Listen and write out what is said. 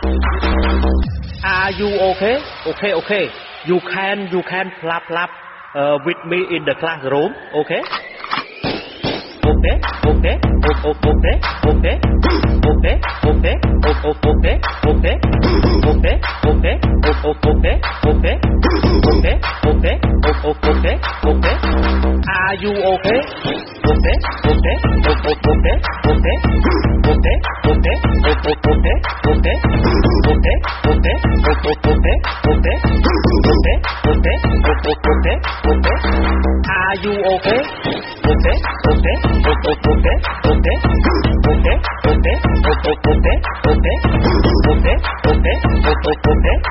Are you okay? Okay. You can clap with me in the classroom. Okay. Okay. Are you okay? Okay. Are you okay? Okay.